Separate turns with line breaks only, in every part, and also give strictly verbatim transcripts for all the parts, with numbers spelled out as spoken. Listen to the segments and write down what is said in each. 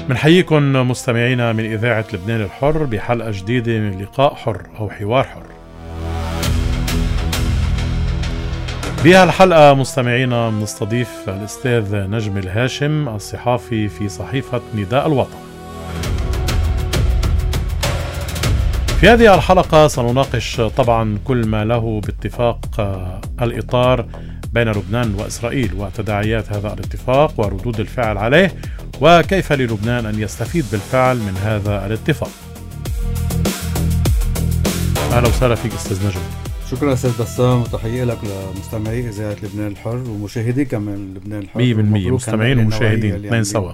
منحييكم مستمعينا من إذاعة لبنان الحر بحلقة جديدة من لقاء حر أو حوار حر. بهالحلقة مستمعينا بنستضيف الأستاذ نجم الهاشم الصحافي في صحيفة نداء الوطن. في هذه الحلقة سنناقش طبعا كل ما له باتفاق الإطار بين لبنان وإسرائيل وتداعيات هذا الاتفاق وردود الفعل عليه، وكيف للبنان أن يستفيد بالفعل من هذا الاتفاق. أهلا وسهلا فيك أستاذ نجم.
شكرا أستاذ بسام، وتحية لك لمستمعي إذاعة لبنان الحر ومشاهدي كمان لبنان الحر.
مية بالمية مستمعين ومشاهدين اثنين سوا.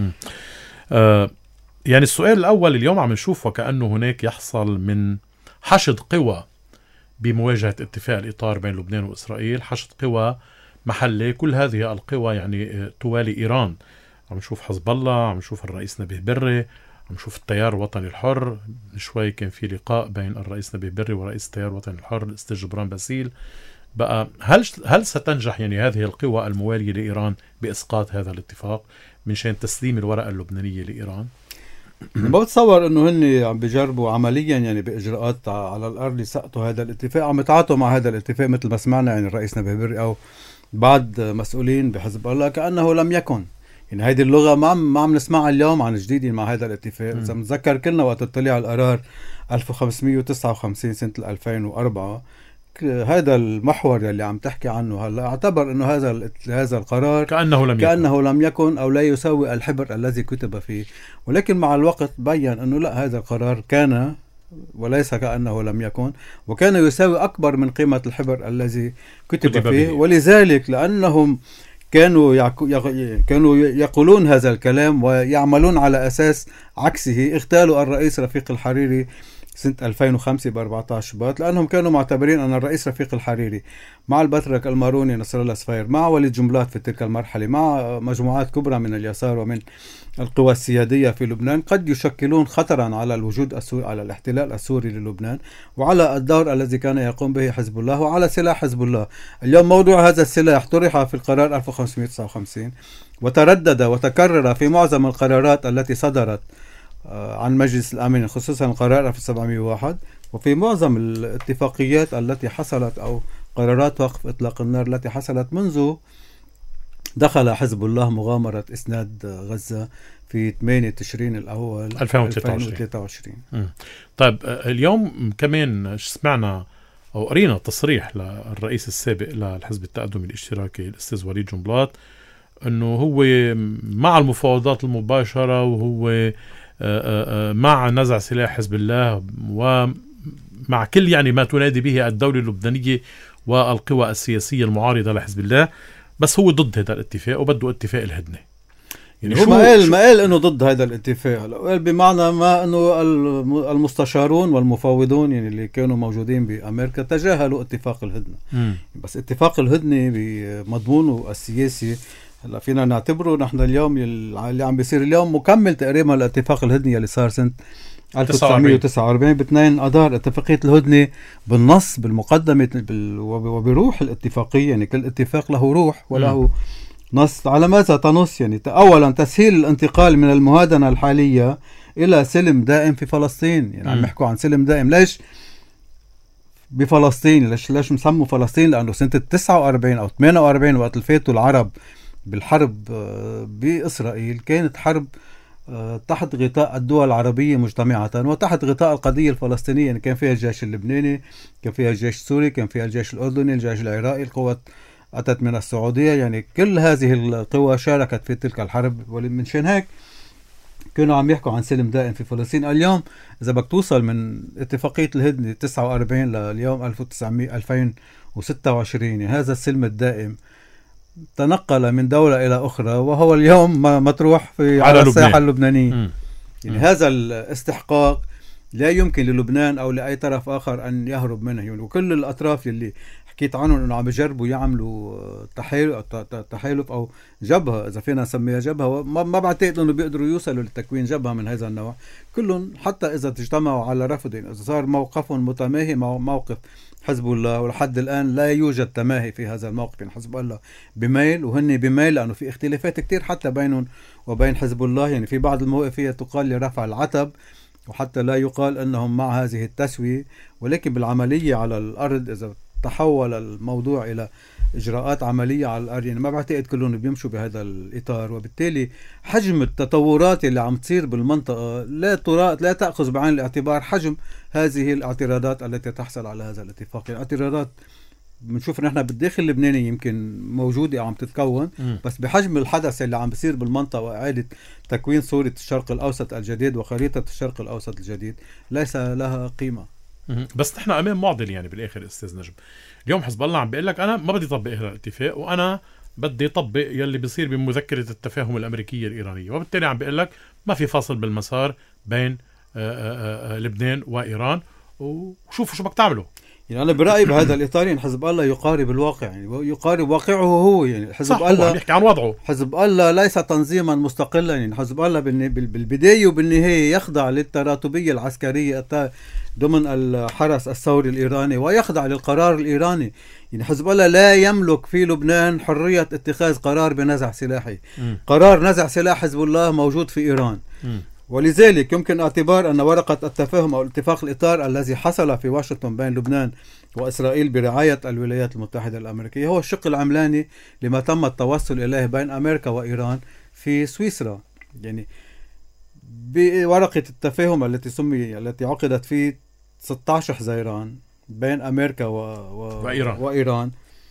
آه يعني السؤال الأول اليوم عم نشوف وكأنه هناك يحصل من حشد قوى بمواجهة اتفاق الإطار بين لبنان وإسرائيل، حشد قوى محلي. كل هذه القوى يعني توالي إيران. عم نشوف حزب الله، عم نشوف الرئيس نبيه بري، عم نشوف التيار الوطني الحر. شوي كان في لقاء بين الرئيس نبيه بري ورئيس التيار الوطني الحر الأستاذ جبران باسيل. بقى هل هل ستنجح يعني هذه القوى الموالية لإيران بإسقاط هذا الاتفاق من شان تسليم الورقة اللبنانية لإيران؟
ما بتصور انه هن عم بيجربوا عمليا يعني باجراءات على الارض يسقطوا هذا الاتفاق، عم يتعاطوا مع هذا الاتفاق مثل ما سمعنا يعني الرئيس نبيه بري او بعض مسؤولين بحزب الله كانه لم يكن. يعني هيدي اللغه ما عم ما عم نسمعها اليوم عن جديد مع هذا الاتفاق. اذا بنتذكر كلنا وقت اطلع على القرار ألف وخمسمية وتسعة وخمسين سنه ألفين وأربعة، هذا المحور اللي عم تحكي عنه هلا اعتبر انه هذا هذا القرار
كانه لم
كانه
يكن.
لم يكن او لا يساوي الحبر الذي كتب فيه، ولكن مع الوقت بين انه لا، هذا القرار كان وليس كانه لم يكن، وكان يساوي اكبر من قيمه الحبر الذي كتب, كتب فيه به. ولذلك لانهم كانوا يعك... كانوا يقولون هذا الكلام ويعملون على اساس عكسه، اغتالوا الرئيس رفيق الحريري سنة ألفين وخمسة ب أربعة عشر شباط، لأنهم كانوا معتبرين أن الرئيس رفيق الحريري مع البطرك الماروني نصر الله صفير مع وليد جنبلاط في تلك المرحلة مع مجموعات كبرى من اليسار ومن القوى السيادية في لبنان قد يشكلون خطرا على الوجود السوري، على الاحتلال السوري للبنان وعلى الدور الذي كان يقوم به حزب الله وعلى سلاح حزب الله. اليوم موضوع هذا السلاح طرح في القرار ألف وخمسمية وتسعة وخمسين وتردد وتكرر في معظم القرارات التي صدرت عن مجلس الأمن، خصوصا القرار ألف وسبعمية وواحد، وفي معظم الاتفاقيات التي حصلت أو قرارات وقف إطلاق النار التي حصلت منذ دخل حزب الله مغامرة إسناد غزة في ثمانية تشرين الأول
ألفين وثلاثة وعشرين. طيب اليوم كمان سمعنا أو قرينا تصريح للرئيس السابق للحزب التقدمي الاشتراكي الأستاذ وليد جنبلاط أنه هو مع المفاوضات المباشرة وهو مع نزع سلاح حزب الله ومع كل يعني ما تنادي به الدولة اللبنانية والقوى السياسية المعارضة لحزب الله، بس هو ضد هذا الاتفاق وبده اتفاق الهدنة.
يعني هو ما قال ما قال انه ضد هذا الاتفاق، قال بمعنى ما انه المستشارون والمفاوضون يعني اللي كانوا موجودين بامريكا تجاهلوا اتفاق الهدنة. م. بس اتفاق الهدنة بمضمونه السياسي هلا فينا نعتبره نحن اليوم اللي عم بيصير اليوم مكمل تقريبا لاتفاق الهدنة اللي صار سنة ألف وتسعمية وتسعة وأربعين باثنين اذار. اتفاقية الهدنة بالنص بالمقدمة بال... وبروح الاتفاقية، يعني كل اتفاق له روح وله م. نص. على ماذا تنص؟ يعني اولا تسهيل الانتقال من المهادنة الحالية الى سلم دائم في فلسطين. يعني عم يحكوا عن سلم دائم ليش بفلسطين؟ ليش ليش مسموا فلسطين؟ لانه سنة تسعة وأربعين او ثمانية وأربعين وقت الفاتوا العرب بالحرب بإسرائيل كانت حرب تحت غطاء الدول العربية مجتمعة وتحت غطاء القضية الفلسطينية. يعني كان فيها الجيش اللبناني، كان فيها الجيش السوري، كان فيها الجيش الأردني، الجيش العراقي، القوات أتت من السعودية. يعني كل هذه القوى شاركت في تلك الحرب، ومن شان هيك كانوا عم يحكوا عن سلم دائم في فلسطين. اليوم إذا بدك توصل من اتفاقية الهدنة تسعة وأربعين لليوم ألف وتسعمية ألفين وستة وعشرين، يعني هذا السلم الدائم تنقل من دولة إلى أخرى وهو اليوم مطروح في على, على الساحة اللبنانية. م. يعني م. هذا الاستحقاق لا يمكن للبنان أو لأي طرف آخر أن يهرب منه. يعني وكل الأطراف اللي حكيت عنهم أنه عم يجربوا يعملوا تحالف أو جبهة، إذا فينا نسميها جبهة، ما بعتقد أنه بيقدروا يوصلوا لتكوين جبهة من هذا النوع. كلهم حتى إذا تجتمعوا على رفض، إذا صار موقفهم متماهي مع موقف حزب الله، ولحد الآن لا يوجد تماهي في هذا الموقف. يعني حزب الله بميل وهن بميل، لأنه في اختلافات كتير حتى بينهم وبين حزب الله. يعني في بعض الموقفية تقال لرفع العتب، وحتى لا يقال أنهم مع هذه التسوية، ولكن بالعملية على الأرض إذا تحول الموضوع إلى إجراءات عملية على الأرض، يعني ما بعتقد كلهم بيمشوا بهذا الإطار. وبالتالي حجم التطورات اللي عم تصير بالمنطقة لا ترى لا تأخذ بعين الاعتبار حجم هذه الاعتراضات التي تحصل على هذا الاتفاق. يعني اعتراضات بنشوف نحن بالداخل اللبناني يمكن موجودة عم تتكون، م. بس بحجم الحدث اللي عم بيصير بالمنطقة وإعادة تكوين صورة الشرق الأوسط الجديد وخريطة الشرق الأوسط الجديد ليس لها قيمة.
بس نحن امام معضله. يعني بالاخر استاذ نجم، اليوم حزب الله عم بيقول لك انا ما بدي اطبق هذا الاتفاق، وانا بدي اطبق يلي بيصير بمذكره التفاهم الامريكيه الايرانيه، وبالتالي عم بيقول لك ما في فاصل بالمسار بين آآ آآ لبنان وايران، وشوفوا شو بدك تعملوا.
يعني انا برايي بهذا الاطار يعني حزب الله يقارب الواقع، يعني يقارب واقعه هو. يعني حزب الله
بيحكي عن وضعه.
حزب الله ليس تنظيما مستقلا. يعني حزب الله بالبدايه وبالنهايه يخضع للتراتبيه العسكريه ضمن الحرس الثوري الايراني، ويخضع للقرار الايراني. يعني حزب الله لا يملك في لبنان حريه اتخاذ قرار بنزع سلاحي. م. قرار نزع سلاح حزب الله موجود في ايران. م. ولذلك يمكن اعتبار أن ورقة التفاهم أو اتفاق الإطار الذي حصل في واشنطن بين لبنان وإسرائيل برعاية الولايات المتحدة الأمريكية هو الشق العملاني لما تم التوصل إليه بين أمريكا وإيران في سويسرا. يعني بورقة التفاهم التي سمي التي عقدت في ستة عشر حزيران بين أمريكا و... و... وإيران. وإيران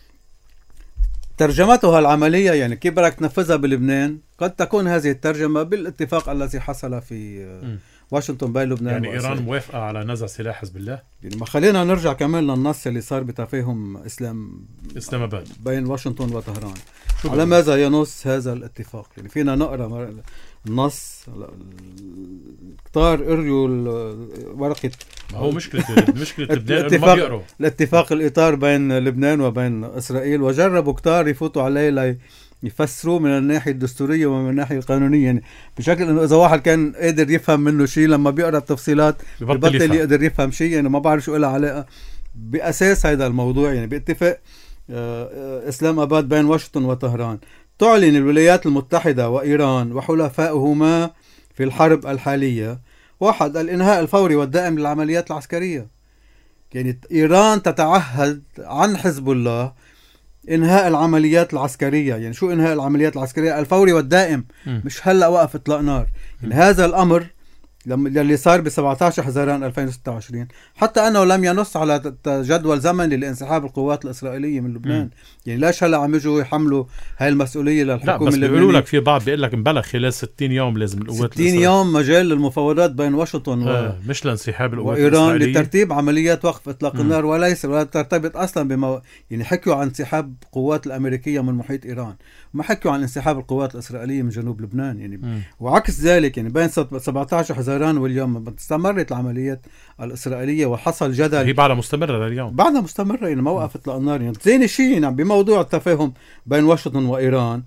ترجمتها العملية، يعني كيف بدك تنفذها بلبنان، قد تكون هذه الترجمة بالاتفاق الذي حصل في م. واشنطن بين لبنان
يعني وإسرائيل. إيران موافقة على نزع سلاح حزب الله.
يعني ما خلينا نرجع كمان للنص اللي صار بتفاهم إسلام
إسلام أباد
بين واشنطن وطهران. على ماذا ينص هذا الاتفاق؟ يعني فينا نقرأ النص كتار قريوا ورقة.
هو مشكلة مشكلة لبنان ما بيقروا
الاتفاق الإطار بين لبنان وبين إسرائيل، وجربوا كتار يفوتوا عليه لي يفسروه من الناحية الدستورية ومن الناحية القانونية، يعني بشكل انه اذا واحد كان قادر يفهم منه شيء لما بيقرأ التفصيلات ببطل يقدر يفهم شيء. يعني ما بعرف شو لها علاقة بأساس هذا الموضوع. يعني باتفاق إسلام أباد بين واشنطن وطهران تعلن الولايات المتحدة وإيران وحلفائهما في الحرب الحالية واحد الإنهاء الفوري والدائم للعمليات العسكرية. يعني إيران تتعهد عن حزب الله إنهاء العمليات العسكرية. يعني شو إنهاء العمليات العسكرية؟ الفوري والدائم، م. مش هلأ وقف إطلاق نار. يعني هذا الأمر لما اللي صار ب سبعة عشر حزيران ألفين وستة وعشرين حتى أنه لم ينص على جدول زمني لانسحاب القوات الإسرائيلية من لبنان. م. يعني ليش هلا عم يجوا يحملوا هاي المسؤولية للحكومة اللبنانية؟
لا بس بيقولوا لك في بعض بيقول لك مبلغ خلال ستين يوم لازم القوات
ستين يوم مجال للمفاوضات بين واشنطن
آه و... مش لانسحاب القوات
وإيران لترتيب عمليات وقف إطلاق م. النار، وليس ولا ترتبط أصلا بما يعني حكوا عن انسحاب القوات الأمريكية من محيط إيران، ما حكوا عن انسحاب القوات الإسرائيلية من جنوب لبنان. يعني م. وعكس ذلك يعني بين سبعة عشر حزيران واليوم استمرت العمليات الإسرائيلية وحصل جدل.
هي بعدها مستمرة لليوم،
بعدها مستمرة يعني ما وقفت إطلاق النار. يعني ثاني شيء يعني بموضوع التفاهم بين واشنطن وإيران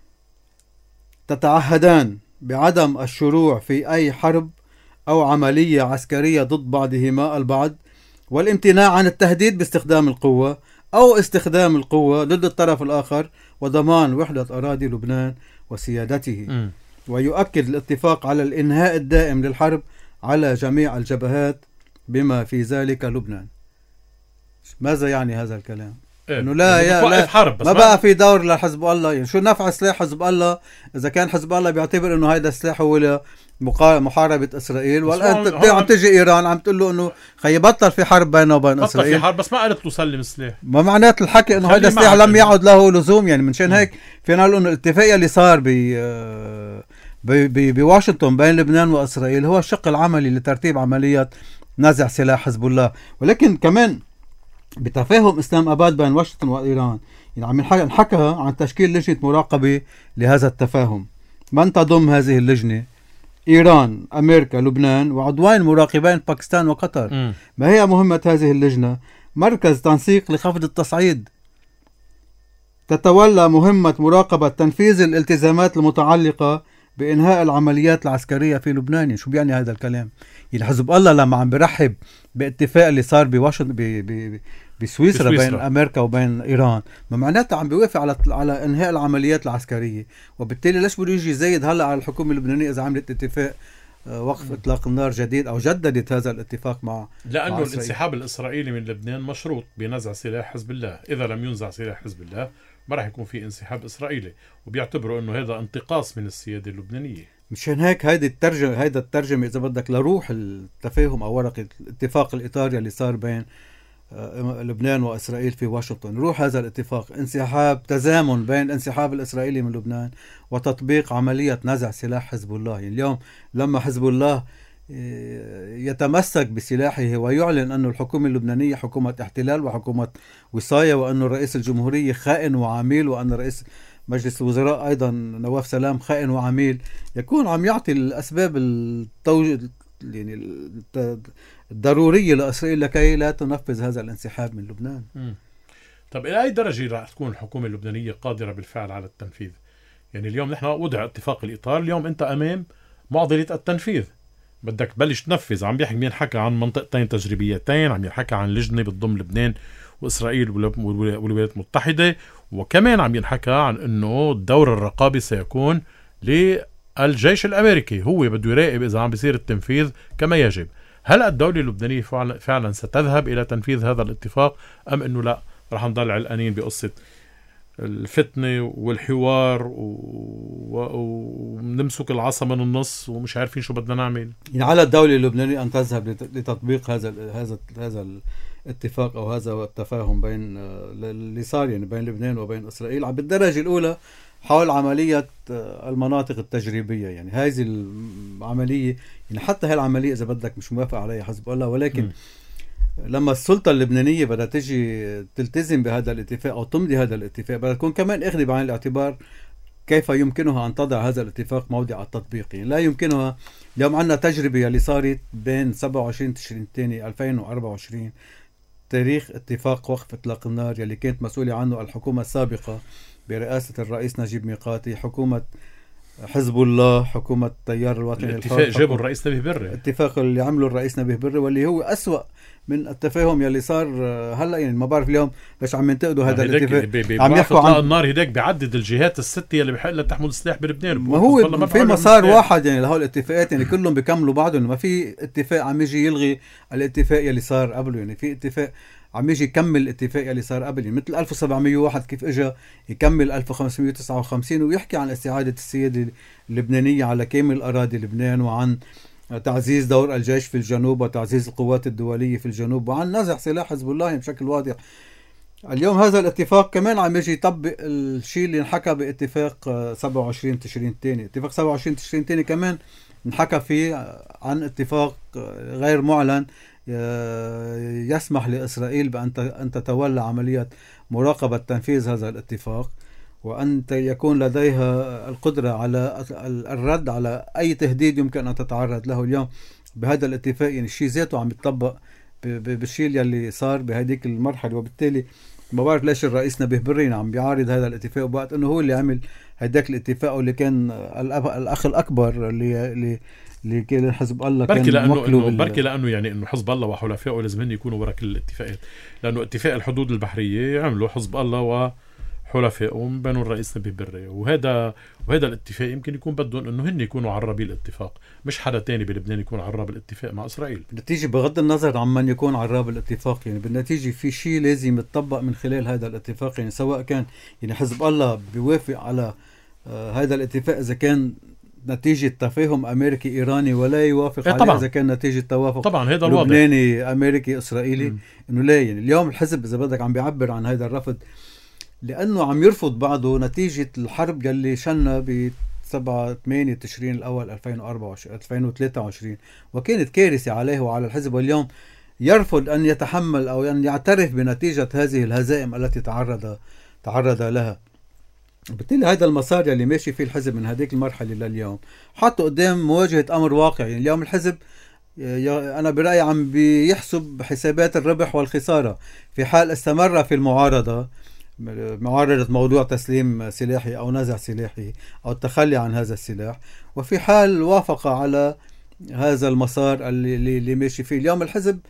تتعهدان بعدم الشروع في أي حرب أو عملية عسكرية ضد بعضهما البعض، والامتناع عن التهديد باستخدام القوة أو استخدام القوة ضد الطرف الآخر، وضمان وحدة أراضي لبنان وسيادته. م. ويؤكد الاتفاق على الإنهاء الدائم للحرب على جميع الجبهات بما في ذلك لبنان. ماذا يعني هذا الكلام؟
إيه؟
انه لا يا لا
حرب بس
ما بقى في دور لحزب الله. يعني شو نفع سلاح حزب الله اذا كان حزب الله بيعتبر انه هيدا السلاح هو محاربة اسرائيل، والان عم تجي ايران عم تقول له انه خي بطل في حرب بينه وبين اسرائيل.
بطل في حرب بس ما قالت له سلم السلاح.
ما معنات الحكي انه هيدا السلاح لم يعد له لزوم. يعني منشان هيك فينا نقول انه الاتفاقية اللي صار ب بواشنطن بين لبنان واسرائيل هو الشق العملي لترتيب عمليات نزع سلاح حزب الله. ولكن كمان بتفاهم إسلام أباد بين واشنطن وإيران يعني عم نحكى عن تشكيل لجنة مراقبة لهذا التفاهم. من تضم هذه اللجنة؟ إيران، أمريكا، لبنان، وعضوين مراقبين باكستان وقطر. م. ما هي مهمة هذه اللجنة؟ مركز تنسيق لخفض التصعيد، تتولى مهمة مراقبة تنفيذ الالتزامات المتعلقة بإنهاء العمليات العسكرية في لبنان. شو بيعني هذا الكلام؟ يعني حزب الله لما عم برحب باتفاق اللي صار بواشنطن بسويسرا, بسويسرا بين امريكا وبين ايران، ما معناتها عم بيوافق على على انهاء العمليات العسكريه. وبالتالي ليش بده يجي زايد هلا على الحكومه اللبنانيه اذا عملت اتفاق وقف اطلاق النار جديد او جددت هذا الاتفاق مع
لانه مع الانسحاب الاسرائيلي من لبنان مشروط بنزع سلاح حزب الله، اذا لم ينزع سلاح حزب الله ما راح يكون في انسحاب اسرائيلي، وبيعتبروا انه هذا انتقاص من السياده اللبنانيه.
مشان هيك هيدي الترجمه هيدا الترجمه اذا بدك لروح التفاهم او ورقه الاتفاق الاطاري اللي صار بين لبنان واسرائيل في واشنطن، روح هذا الاتفاق انسحاب تزامن بين الانسحاب الاسرائيلي من لبنان وتطبيق عمليه نزع سلاح حزب الله. يعني اليوم لما حزب الله يتمسك بسلاحه ويعلن أن الحكومة اللبنانية حكومة احتلال وحكومة وصاية، وأن رئيس الجمهورية خائن وعميل، وأن رئيس مجلس الوزراء أيضا نواف سلام خائن وعميل، يكون عم يعطي الأسباب التوج... يعني الضرورية لإسرائيل لكي لا تنفذ هذا الانسحاب من لبنان.
م. طب إلى أي درجة راح تكون الحكومة اللبنانية قادرة بالفعل على التنفيذ؟ يعني اليوم نحن وضع اتفاق الإطار، اليوم أنت أمام معضلة التنفيذ، بدك تبلش تنفذ. عم بيحكي ينحكى عن منطقتين تجريبيتين، عم ينحكى عن لجنة بتضم لبنان وإسرائيل والولايات المتحدة، وكمان عم ينحكى عن أنه الدور الرقابي سيكون للجيش الأمريكي، هو بده يراقب إذا عم بيصير التنفيذ كما يجب. هل الدولة اللبنانية فعلا ستذهب إلى تنفيذ هذا الاتفاق، أم أنه لا رح نضل علقانين بقصة الفتنة والحوار ونمسك العصا من النص ومش عارفين شو بدنا نعمل؟
يعني على الدولة اللبنانية أن تذهب لتطبيق هذا هذا هذا الاتفاق أو هذا التفاهم بين اللي صار يعني بين لبنان وبين إسرائيل بالدرجة الأولى حول عملية المناطق التجريبية. يعني هذه العملية يعني حتى هاي العملية إذا بدك مش موافق عليها حزب الله، ولكن م. لما السلطة اللبنانية بدها تجي تلتزم بهذا الاتفاق أو تمضي هذا الاتفاق، بدها تكون كمان أخذ بعين الاعتبار كيف يمكنها أن تضع هذا الاتفاق موضع التطبيق. يعني لا يمكنها اليوم عندنا تجربة اللي صارت بين سبعة وعشرين تشرين الثاني ألفين وأربعة وعشرين، تاريخ اتفاق وقف إطلاق النار يلي كانت مسؤولة عنه الحكومة السابقة برئاسة الرئيس نجيب ميقاتي، حكومة حزب الله، حكومة التيار الوطني
الاتفاق الحر، جابوا الرئيس نبيه بري،
الاتفاق اللي عمله الرئيس نبيه بري واللي هو أسوأ من التفاهم يلي صار هلا. يعني ما بعرف اليوم ليش عم ينتقدوا هذا الاتفاق.
عم يحكوا عن النار هداك بيعدد الجهات الستة يلي بحق لها تحمل السلاح بلبنان،
ما هو في مسار واحد يعني لهول الاتفاقات، يعني كلهم بيكملوا بعضهم. ما في اتفاق عم يجي يلغي الاتفاق يلي صار قبله، يعني في اتفاق عم يجي يكمل الاتفاق اللي صار قبل، يعني مثل ألف وسبعمية وواحد كيف اجى يكمل ألف وخمسمية وتسعة وخمسين ويحكي عن استعادة السيادة اللبنانية على كامل أراضي لبنان، وعن تعزيز دور الجيش في الجنوب وتعزيز القوات الدولية في الجنوب، وعن نزع سلاح حزب الله بشكل واضح. اليوم هذا الاتفاق كمان عم يجي يطبق الشيء اللي انحكى باتفاق سبعة وعشرين تشرين الثاني. اتفاق سبعة وعشرين تشرين الثاني كمان انحكى فيه عن اتفاق غير معلن يسمح لإسرائيل بأن تتولى عملية مراقبة تنفيذ هذا الاتفاق، وأن يكون لديها القدرة على الرد على أي تهديد يمكن أن تتعرض له. اليوم بهذا الاتفاق يعني الشيء ذاته عم يتطبق بالشيء اللي صار بهذيك المرحلة، وبالتالي ما بعرف ليش الرئيس نبيه برين عم بيعارض هذا الاتفاق وقت أنه هو اللي عمل هذاك الاتفاق، واللي كان الأخ الأكبر اللي اللي اللي كان حزب الله
بركي
كان
لأنه بركي لأنه يعني إنه حزب الله وحلفائه لازم يكونوا ورا كل الاتفاقات، لأنه اتفاق الحدود البحرية عملوا حزب الله وحلفائه من بينهم الرئيس نبيه بري، وهذا وهذا الاتفاق يمكن يكون بدهم إنه هن يكونوا عربي الاتفاق، مش حدا تاني بلبنان يكون عرب الاتفاق مع إسرائيل.
بالنتيجة بغض النظر عن من يكون عراب الاتفاق، يعني بالنتيجة في شيء لازم يتطبق من خلال هذا الاتفاق. يعني سواء كان يعني حزب الله بيوافق على آه هذا الاتفاق إذا كان نتيجة تفاهم أمريكي إيراني، ولا يوافق
إيه
عليه إذا كان نتيجة توافق
طبعا هذا
لبناني أمريكي إسرائيلي. إنه لا، يعني اليوم الحزب إذا بدك عم بيعبر عن هذا الرفض لأنه عم يرفض بعضه نتيجة الحرب اللي شنها ب سبعة ثمانية تشرين الأول ألفين وأربعة وعشرين ألفين وثلاثة وعشرين، وكانت كارثة عليه وعلى الحزب. واليوم يرفض أن يتحمل أو أن يعترف بنتيجة هذه الهزائم التي تعرض تعرض لها. بالتالي هذا المسار اللي ماشي فيه الحزب من هذيك المرحلة لليوم حتى قدام مواجهة أمر واقع. يعني اليوم الحزب أنا برأيي عم بيحسب حسابات الربح والخسارة. في حال استمر في المعارضة، معارضة موضوع تسليم سلاحي أو نزع سلاحي أو التخلي عن هذا السلاح، وفي حال وافق على هذا المسار اللي, اللي ماشي فيه اليوم الحزب،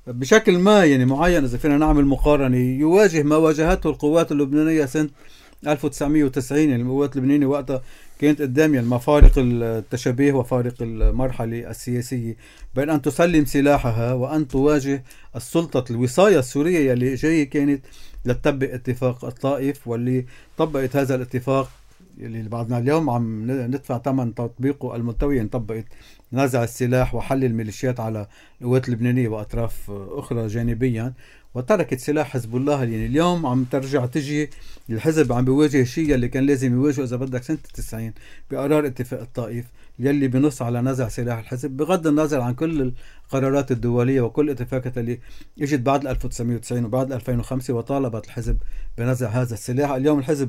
بشكل ما يعني معين إذا فينا نعمل مقارنة يواجه ما واجهته القوات اللبنانية سنة ألف وتسعمية وتسعين. يعني القوات اللبنانية وقتها كانت قدام يعني مفارق التشابه وفارق المرحلة السياسية بين أن تسلم سلاحها وأن تواجه السلطة الوصاية السورية اللي جاية كانت لتطبق اتفاق الطائف، واللي طبقت هذا الاتفاق اللي بعدنا اليوم عم ندفع ثمن تطبيقه الملتوي. يعني طبقت نزع السلاح وحل الميليشيات على القوات اللبنانية وأطراف أخرى جانبيا، وتركت سلاح حزب الله. يعني اليوم عم ترجع تجي الحزب عم بيواجه الشيء اللي كان لازم يواجهه إذا بدك سنة التسعين بقرار اتفاق الطائف يلي بنص على نزع سلاح الحزب، بغض النظر عن كل القرارات الدولية وكل الاتفاقات اللي اجت بعد ألف وتسعمية وتسعين وبعد ألفين وخمسة وطالبت الحزب بنزع هذا السلاح. اليوم الحزب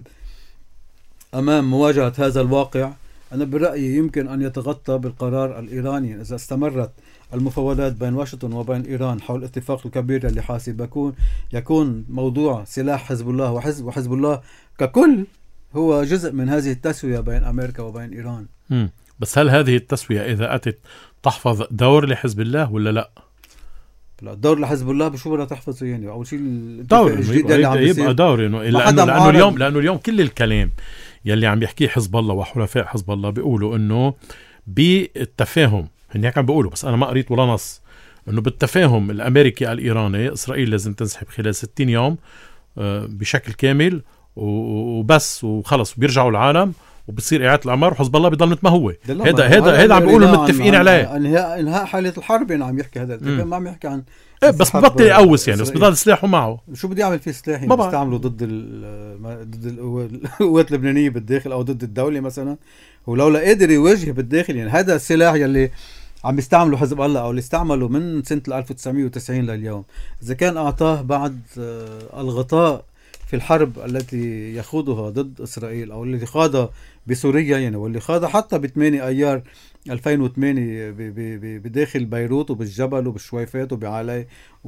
أمام مواجهة هذا الواقع. أنا برأيي يمكن أن يتغطى بالقرار الإيراني إذا استمرت المفاوضات بين واشنطن وبين إيران حول الاتفاق الكبير اللي حاسب يكون يكون موضوع سلاح حزب الله وحزب وحزب الله ككل هو جزء من هذه التسوية بين أمريكا وبين إيران.
م. بس هل هذه التسوية إذا أتت تحفظ دور لحزب الله ولا لا؟
لا، دور لحزب الله بشو بدها تحفظه؟ يعني أول شيء
دور الجديد اللي عم بيصير يبقى دور إنه لأنه, لأنه اليوم لأنه اليوم كل الكلام يلي عم يحكيه حزب الله وحلفاء حزب الله بيقولوا إنه بالتفاهم، هن هيك عم بيقولوا بس أنا ما قريت ولا نص، إنه بالتفاهم الأمريكي الإيراني إسرائيل لازم تنسحب خلال ستين يوم بشكل كامل وبس وخلص بيرجعوا العالم وبتصير إعادة الأمر وحزب الله بيضل مثل ما هو. هذا هذا هذا عم بيقولوا متفقين عليه.
انهاء انهاء حالة الحرب يعني عم يحكي هذا الكلام، ما عم يحكي عن
إيه بس ببطل يقوس يعني، بس بضل سلاحه معه.
شو بدي يعمل فيه سلاح؟ يعني بيستعملوا ضد ضد القوات اللبنانية بالداخل او ضد الدولة مثلا، ولولا قادر يواجه بالداخل. يعني هذا السلاح يلي عم يستعملوا حزب الله او اللي استعملوا من سنة ألف وتسعمية وتسعين لليوم، اذا كان اعطاه بعد الغطاء في الحرب التي يخوضها ضد إسرائيل أو اللي خاضها بسوريا يعني، واللي خاضها حتى ب ثمانية أيار ألفين وثمانية بداخل بيروت وبالجبل وبالشويفات وبعلي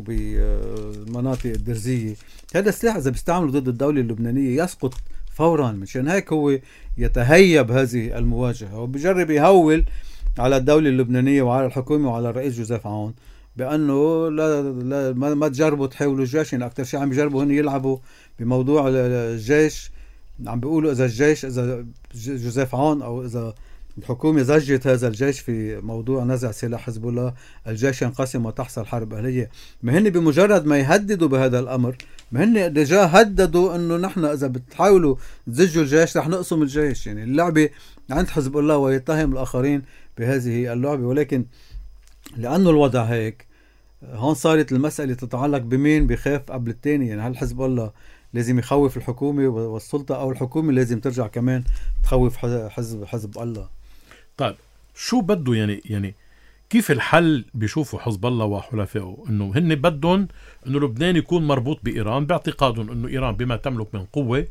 وبمناطق الدرزية. هذا السلاح إذا بيستعملوا ضد الدولة اللبنانية يسقط فورا. مشان هيك هو يتهيب هذه المواجهة وبيجرب يهول على الدولة اللبنانية وعلى الحكومة وعلى الرئيس جوزيف عون بأنه لا, لا ما تجربوا تحاولوا الجيش. يعني أكتر شيء عم يجربوا هن يلعبوا بموضوع الجيش. عم بيقولوا إذا الجيش إذا جوزيف عون أو إذا الحكومة زجت هذا الجيش في موضوع نزع سلاح حزب الله الجيش ينقسم وتحصل حرب أهلية. ما هن بمجرد ما يهددوا بهذا الأمر، ما هن ديجا هددوا إنه نحن إذا بتحاولوا تزجوا الجيش رح نقسم الجيش. يعني اللعبة عند حزب الله ويتهم الآخرين بهذه اللعبة. ولكن لأنه الوضع هيك هون صارت المسألة تتعلق بمين بخاف قبل التاني. يعني هل حزب الله لازم يخوف الحكومة والسلطة أو الحكومة لازم ترجع كمان تخوف حزب حزب الله؟
طيب شو بده يعني يعني كيف الحل بيشوفوا حزب الله وحلفائه؟ انه هن بدهم انه لبنان يكون مربوط بإيران باعتقادهم انه إيران بما تملك من قوة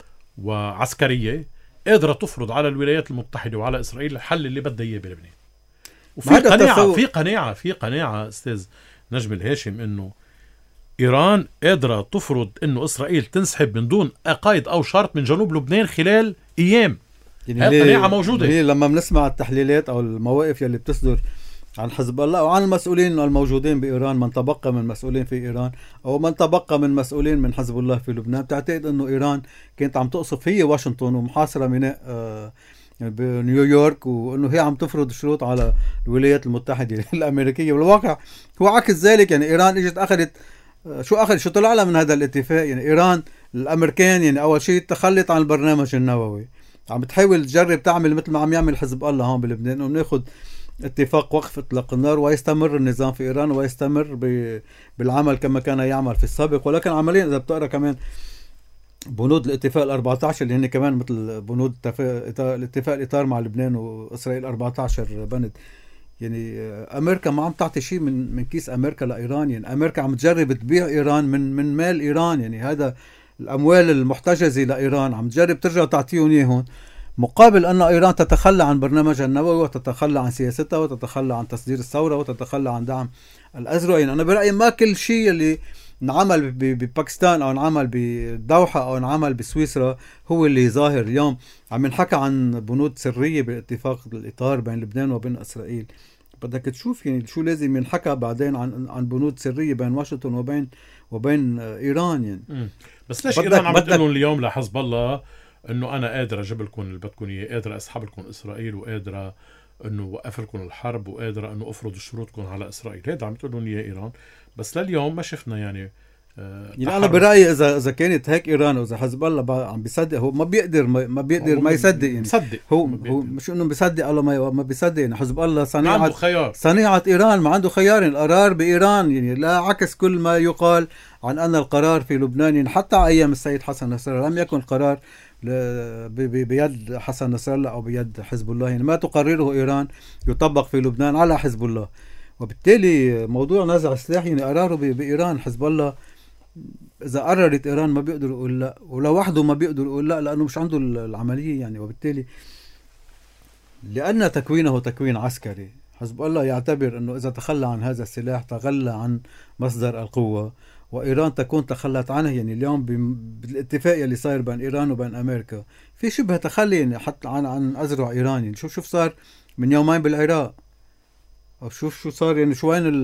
وعسكرية قادرة تفرض على الولايات المتحدة وعلى إسرائيل الحل اللي بدها إياه بلبنان. وفي قناعة في قناعة في قناعة أستاذ نجم الهاشم إنه إيران قادرة تفرض إنه إسرائيل تنسحب من دون قيد أو شرط من جنوب لبنان خلال أيام. يعني هاي القناعة موجودة.
هي لما بنسمع التحليلات أو المواقف يلي بتصدر عن حزب الله وعن المسؤولين الموجودين بإيران، من تبقى من مسؤولين في إيران أو من تبقى من مسؤولين من حزب الله في لبنان، بتعتقد إنه إيران كانت عم تقصف هي واشنطن ومحاصرة ميناء آه بنيويورك، وانه هي عم تفرض شروط على الولايات المتحدة الامريكية. والواقع هو عكس ذلك. يعني ايران اجت اخذت شو اخذ شو طلع لها من هذا الاتفاق. يعني ايران الامريكان يعني اول شيء تخلت عن البرنامج النووي، عم بتحاول تجرب تعمل مثل ما عم يعمل حزب الله هون بلبنان، انه ناخذ اتفاق وقف اطلاق النار ويستمر النظام في ايران ويستمر بالعمل كما كان يعمل في السابق. ولكن عمليا اذا بتقرا كمان بنود الاتفاق الأربعة عشر اللي هن كمان مثل بنود الاتفاق الإطار مع لبنان وإسرائيل أربعة عشر بند، يعني أمريكا ما عم تعطي شيء من من كيس أمريكا لإيران. يعني أمريكا عم تجرب تبيع إيران من من مال إيران. يعني هذا الأموال المحتجزة لإيران عم تجرب ترجع تعطيهم إياهم مقابل أن إيران تتخلى عن برنامجها النووي وتتخلى عن سياستها وتتخلى عن تصدير الثورة وتتخلى عن دعم الأزرق. يعني أنا برأيي ما كل شيء اللي نعمل بباكستان او نعمل بالدوحة او نعمل بسويسرا هو اللي ظاهر اليوم. عم نحكى عن بنود سرية بالاتفاق الإطار بين لبنان وبين إسرائيل. بدك تشوف يعني شو لازم ينحكى بعدين عن عن بنود سريه بين واشنطن وبين وبين ايران يعني.
م. بس ليش ايران عم تقول لهم اليوم لحزب الله انه انا قادر اجيب لكم اللي بدكم اياه، قادر اسحب لكم اسرائيل، وقادره انه وقف لكم الحرب، وقادره انه افرض شروطكم على اسرائيل؟ هذا عم تقول لهم اياه ايران، بس لليوم ما شفنا يعني
آه يعني انا برايي اذا اذا كانت هيك ايران واذا حزب الله عم بيصدق، هو ما بيقدر ما بيقدر ما يصدق يعني
مصدق.
هو هو مش انه بيصدق الله ما ما بيصدق يعني. حزب الله صنيعه
ما عنده خيار،
صنيعه ايران، ما عنده خيار، القرار بايران يعني، لا عكس كل ما يقال عن ان القرار في لبنان يعني حتى ايام السيد حسن نصر الله لم يكن القرار بيد حسن نصر الله او بيد حزب الله يعني. ما تقرره ايران يطبق في لبنان على حزب الله، وبالتالي موضوع نزع السلاح يعني قراره بايران. حزب الله إذا قررت إيران ما بيقدر يقول لا، ولو وحده ما بيقدر يقول لا لأنه مش عنده العملية يعني. وبالتالي لأن تكوينه تكوين عسكري، حزب الله يعتبر أنه إذا تخلى عن هذا السلاح تخلى عن مصدر القوة، وإيران تكون تخلت عنه يعني. اليوم بالاتفاق اللي صاير بين إيران وبين أمريكا في شبه تخلي يعني حتى عن عن أزرع إيران يعني. شوف شوف صار من يومين بالعراق، أو شوف شو صار يعني شو وين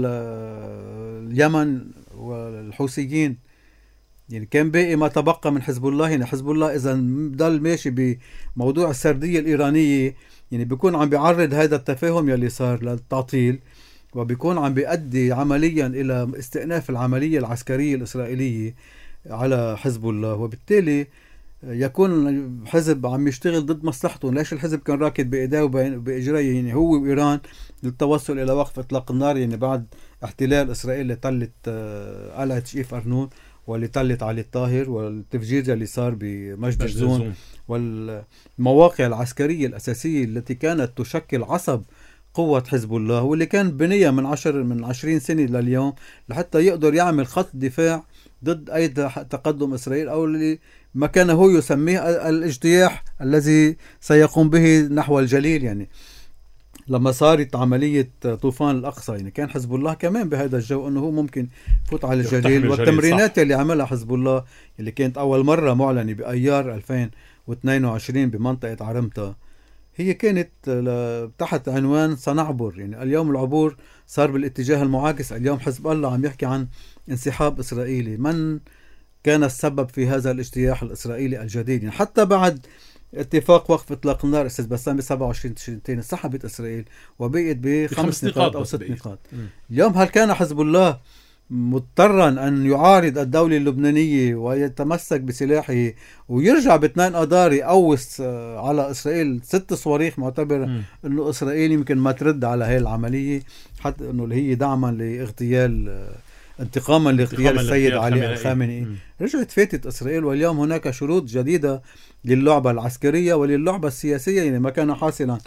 اليمن والحوثيين يعني. كان باقي ما تبقى من حزب الله يعني. حزب الله إذا ضل ماشي بموضوع السردية الإيرانية يعني بيكون عم بيعرض هذا التفاهم يلي صار للتعطيل، وبيكون عم بيؤدي عمليا إلى استئناف العملية العسكرية الإسرائيلية على حزب الله. وبالتالي يكون حزب عم يشتغل ضد مصلحته. ليش الحزب كان راكد بإيديه وبإجريه يعني هو وإيران للتوصل إلى وقف إطلاق النار يعني بعد احتلال إسرائيل لتلت قلعة شيف أرنون واللي تلت علي الطاهر والتفجير اللي صار بمجد الزون والمواقع العسكرية الأساسية التي كانت تشكل عصب قوة حزب الله، واللي كان بنية من عشر من عشرين سنة لليوم لحتى يقدر يعمل خط دفاع ضد أي تقدم إسرائيل أو اللي ما كان هو يسميه الاجتياح الذي سيقوم به نحو الجليل يعني. لما صارت عملية طوفان الأقصى يعني كان حزب الله كمان بهذا الجو أنه هو ممكن يفوت على الجليل. والتمرينات اللي عملها حزب الله اللي كانت أول مرة معلنة بأيار ألفين واثنين وعشرين بمنطقة عرمتا هي كانت تحت عنوان سنعبر يعني. اليوم العبور صار بالاتجاه المعاكس. اليوم حزب الله عم يحكي عن انسحاب إسرائيلي. من كان السبب في هذا الاجتياح الإسرائيلي الجديد يعني؟ حتى بعد اتفاق وقف اطلاق النار استاذ بسام ب سبعة وعشرين تشرين انسحبت اسرائيل وبقيت بخمس نقاط او ست نقاط. اليوم هل كان حزب الله مضطرا ان يعارض الدولة اللبنانية ويتمسك بسلاحه ويرجع باثنين اذار يقوس على اسرائيل ست صواريخ معتبر انه اسرائيل يمكن ما ترد على هاي العملية حتى انه اللي هي دعما لاغتيال انتقاما لاغتيال السيد علي الخامنئي؟ رجعت فاتت إسرائيل. واليوم هناك شروط جديدة للعبة العسكرية وللعبة السياسية يعني. ما كان حاصلا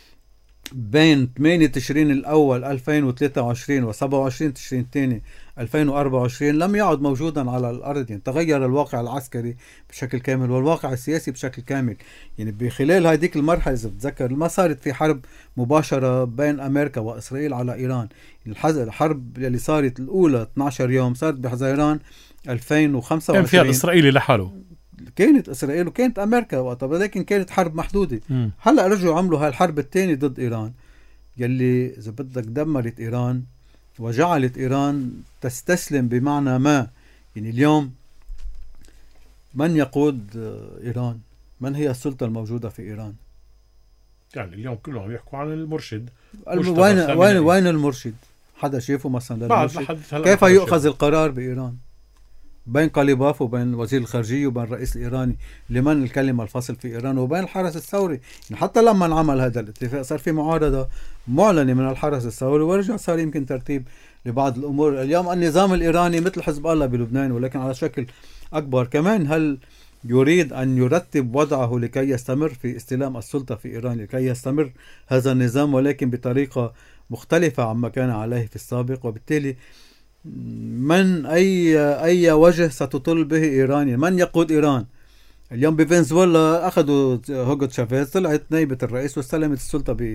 بين ثمانية تشرين الأول ألفين وثلاثة وعشرين و سبعة وعشرين تشرين الثاني ألفين وأربعة وعشرين لم يعد موجودا على الأرض يعني. تغير الواقع العسكري بشكل كامل والواقع السياسي بشكل كامل يعني. بخلال هذيك المرحلة إذا بتذكر ما صارت في حرب مباشرة بين أمريكا وإسرائيل على إيران. الحرب اللي صارت الأولى اثني عشر يوم صارت بحزيران ألفين وخمسة وعشرين.
كان فيها الإسرائيلي لحاله،
كانت إسرائيل وكانت أمريكا وقتها، ولكن كانت حرب محدودة. م. هلأ رجعوا عملوا هاي الحرب الثانية ضد إيران يلي إذا بدك دمرت إيران وجعلت إيران تستسلم بمعنى ما يعني. اليوم من يقود إيران؟ من هي السلطة الموجودة في إيران؟
يعني اليوم كلهم يحكوا عن المرشد.
وين وين وين المرشد؟ حدا شايفه مثلا للمرشد؟ كيف يؤخذ القرار بإيران؟ بين قليباف وبين وزير الخارجية وبين الرئيس الإيراني لمن الكلمة الفصل في إيران وبين الحرس الثوري يعني. حتى لما انعمل هذا الاتفاق صار في معارضة معلنة من الحرس الثوري ورجع صار يمكن ترتيب لبعض الأمور. اليوم النظام الإيراني مثل حزب الله بلبنان ولكن على شكل أكبر كمان. هل يريد أن يرتب وضعه لكي يستمر في استلام السلطة في إيران، لكي يستمر هذا النظام ولكن بطريقة مختلفة عما كان عليه في السابق؟ وبالتالي من أي أي وجه ستطل به إيران؟ من يقود إيران؟ اليوم بفنزويلا أخذوا هوغو تشافيز، طلعت نائبة الرئيس واستلمت السلطة ب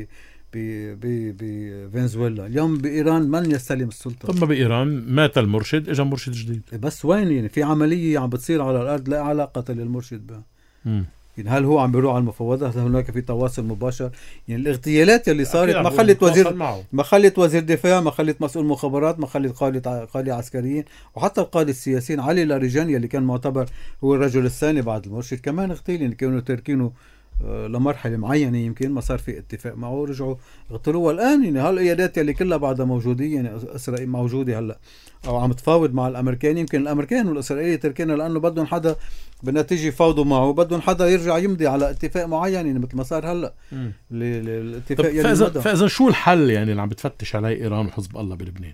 بفنزويلا. اليوم بإيران من يستلم السلطة؟
طب بإيران مات المرشد اجى مرشد جديد.
بس وين يعني في عملية عم بتصير على الأرض لا علاقة للمرشد بها. يعني هل هو عم بيروح على المفاوضات؟ هل هناك في تواصل مباشر؟ يعني الاغتيالات اللي صارت ما خلت وزير ما خلت وزير دفاع، ما خلت مسؤول مخابرات، ما خلت قادة قادة عسكريين، وحتى القادة السياسيين. علي لاریجاني اللي كان معتبر هو الرجل الثاني بعد المرشد كمان اغتيل، يعني كانوا تركينه لمرحلة معينة، يمكن ما صار في اتفاق معه رجعوا اغتلوه. والآن يعني هالقيادات اللي كلها بعدها موجودة، يعني إسرائيل موجودة هلا أو عم تفاوض مع الأمريكان. يمكن الأمريكان والإسرائيليين تركينا لأنه بدهم حدا بالنتيجة يفاوضوا معه، بدهم حدا يرجع يمضي على اتفاق معين، يعني مثل ما صار هلا الاتفاق. يعني
فإذا فإذا شو الحل يعني اللي عم بتفتش عليه إيران وحزب الله بلبنان؟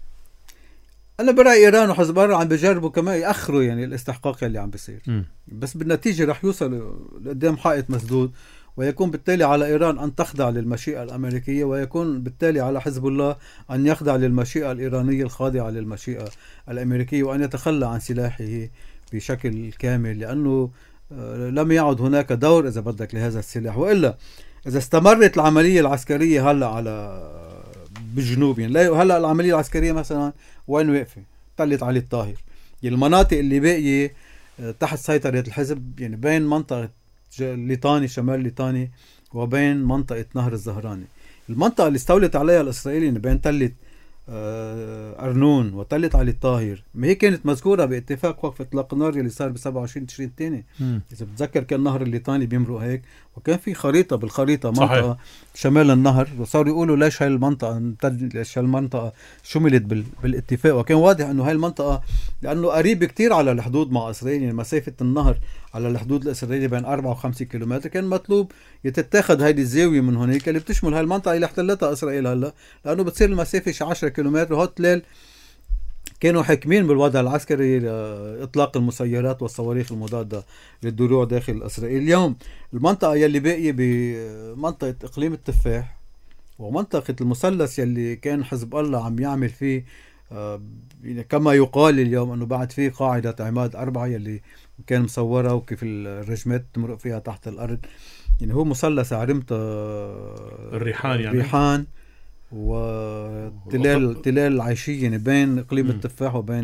أنا برأيي إيران وحزب الله عم بيجربوا كمان يأخروا يعني الاستحقاق اللي عم بيصير، م. بس بالنتيجة رح يوصلوا لقدام حائط مسدود، ويكون بالتالي على إيران أن تخضع للمشيئة الأمريكية، ويكون بالتالي على حزب الله أن يخضع للمشيئة الإيرانية الخاضعة للمشيئة الأمريكية، وأن يتخلى عن سلاحه بشكل كامل، لأنه لم يعد هناك دور إذا بدك لهذا السلاح. وإلا إذا استمرت العملية العسكرية هلأ على بالجنوب، يعني هلأ العملية العسكرية مثلا وين واقفة؟ طلت علي الطاهر. يعني المناطق اللي باقية تحت سيطرة الحزب، يعني بين منطقة ليطاني شمال ليطاني وبين منطقة نهر الزهراني. المنطقة اللي استولت عليها الإسرائيليين بين تلة أرنون وتلت علي الطاهر، ما هي كانت مذكورة باتفاق وقف إطلاق النار اللي صار ب سبعة وعشرين تشرين الثاني. إذا بتذكر كان نهر الليطاني بيمرق هيك، وكان في خريطة بالخريطة منطقة صحيح. شمال النهر، وصاروا يقولوا ليش هاي المنطقة ليش هاي المنطقة شملت بال... بالاتفاق، وكان واضح إنه هاي المنطقة لأنه قريب كتير على الحدود مع إسرائيل. يعني مسافة النهر على الحدود الإسرائيلية بين أربعة وخمسة كيلومتر، كان مطلوب يتتاخد هيدي الزاوية من هناك اللي بتشمل هاي المنطقة اللي احتلتها إسرائيل هلا، لأنه بتصير المسافة شي عشرة كيلومتر. وهو تلال كانوا حاكمين بالوضع العسكري إطلاق المسيرات والصواريخ المضادة للدروع داخل إسرائيل. اليوم المنطقة يلي باقية بمنطقة إقليم التفاح ومنطقة المثلث يلي كان حزب الله عم يعمل فيه يعني كما يقال اليوم أنه بعد فيه قاعدة عماد أربعة يلي كان مصورة وكيف الرجمات تمرق فيها تحت الأرض. يعني هو مثلث عرمت
الريحان يعني
الريحان وتلال تلال العيشية، يعني بين إقليم م. التفاح وبين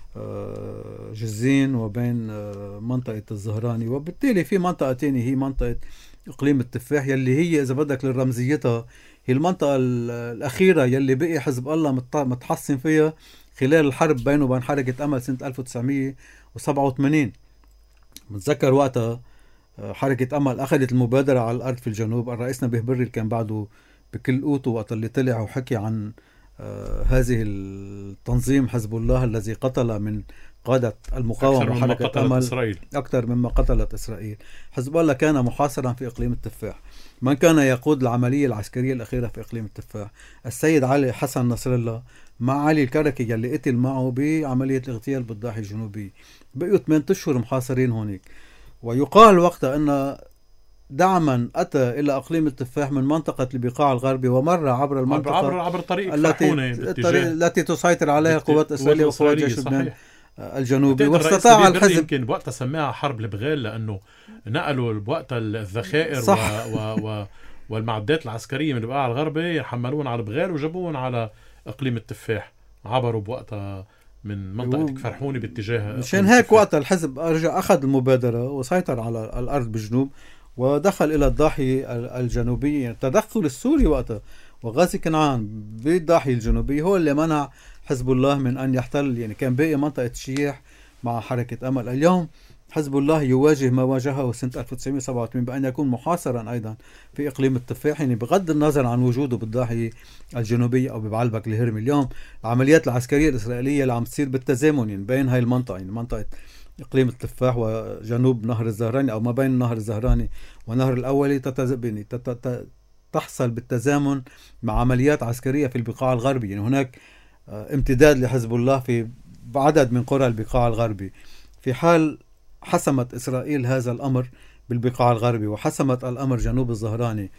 جزين وبين منطقة الزهراني. وبالتالي في منطقة تانية هي منطقة إقليم التفاح يلي هي إذا بدك للرمزيتها هي المنطقة الأخيرة يلي بقي حزب الله متحصن فيها خلال الحرب بينه وبين حركة أمل سنة ألف وتسعمية وسبعة وثمانين. متذكر وقتها حركة أمل أخذت المبادرة على الأرض في الجنوب. الرئيس نبيه بري كان بعده بكل قوته وقت اللي طلع وحكي عن آه هذه التنظيم حزب الله الذي قتل من قادة المقاومة وحركة أمل إسرائيل. أكثر مما قتلت إسرائيل. حزب الله كان محاصرا في إقليم التفاح. من كان يقود العملية العسكرية الأخيرة في إقليم التفاح؟ السيد علي حسن نصر الله مع علي الكركي يلي قتل معه بعملية الاغتيال بالضاحية الجنوبية. بقيوا ثمانية أشهر محاصرين هونيك. ويقال وقتها أن دعما أتى إلى أقليم التفاح من منطقة البقاع الغربي ومر عبر المنطقة
عبر, عبر طريق
التي, التي تسيطر عليها القوات الإسرائيلية وقوات جيش لبنان الجنوبي. واستطاع الحزب
يمكن بوقتها سماها حرب البغال لأنه نقلوا بوقتها الذخائر و... و... و... والمعدات العسكرية من البقاع الغربي حملون على البغال وجابوهم على إقليم التفاح. عبروا بوقتها من منطقة كفرحوني باتجاه
مشان هيك وقتها الحزب رجع أخذ المبادرة وسيطر على الأرض بالجنوب ودخل إلى الضاحية الجنوبية. يعني التدخل السوري وقتها وغازي كنعان بالضاحية الجنوبية هو اللي منع حزب الله من أن يحتل. يعني كان باقي منطقة الشيح مع حركة أمل. اليوم حزب الله يواجه ما واجهه سنة ألف وتسعمية وسبعة وثمانين بأن يكون محاصرا أيضا في إقليم التفاح، يعني بغض النظر عن وجوده بالضاحية الجنوبية أو ببعلبك الهرمي. اليوم العمليات العسكرية الإسرائيلية اللي عم تصير بالتزامن يعني بين هاي المنطقة، يعني منطقة إقليم التفاح وجنوب نهر الزهراني أو ما بين نهر الزهراني ونهر الأولي تتزبني تحصل بالتزامن مع عمليات عسكرية في البقاع الغربي. يعني هناك امتداد لحزب الله في عدد من قرى البقاع الغربي. في حال حسمت إسرائيل هذا الأمر بالبقاع الغربي وحسمت الأمر جنوب الزهراني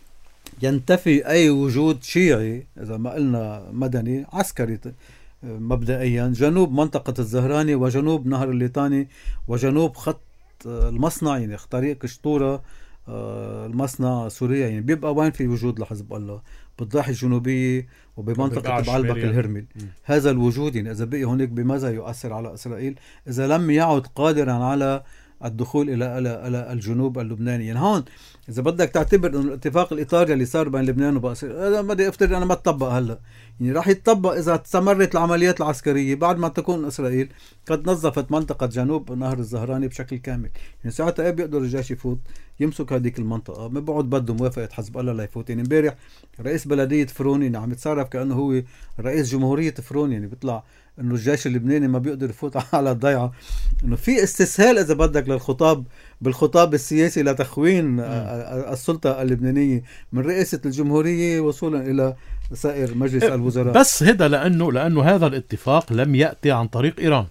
ينتفي أي وجود شيعي إذا ما قلنا مدني عسكري مبدئيا جنوب منطقة الزهراني وجنوب نهر الليطاني وجنوب خط المصنع، يعني طريق قشطورة المصنع سوريا. يعني بيبقى وين في وجود لحزب الله؟ بالضاحية الجنوبية وبمنطقة بعلبك الهرمل. هذا الوجود يعني إذا بقي هناك بماذا يؤثر على إسرائيل إذا لم يعد قادرا على الدخول إلى إلى إلى الجنوب اللبناني. يعني هون إذا بدك تعتبر إنه الاتفاق الإطاري اللي صار بين لبنان وإسرائيل هذا بدي أفترض أنا ما تطبق هلا، يعني راح يتطبق إذا استمرت العمليات العسكرية بعد ما تكون إسرائيل قد نظفت منطقة جنوب نهر الزهراني بشكل كامل. يعني ساعتها بيقدر الجيش يفوت يمسك هذيك المنطقة، ما بقعد بده موافقة حزب الله ليفوت. يعني امبارح رئيس بلدية فرون يعني عم يتصرف كأنه هو رئيس جمهورية فرون، يعني بيطلع انه الجيش اللبناني ما بيقدر يفوت على الضيعة. انه في استسهال اذا بدك للخطاب بالخطاب السياسي لتخوين م. السلطة اللبنانية من رئاسة الجمهورية وصولا الى سائر مجلس الوزراء.
بس هذا لانه لانه هذا الاتفاق لم يأتي عن طريق ايران.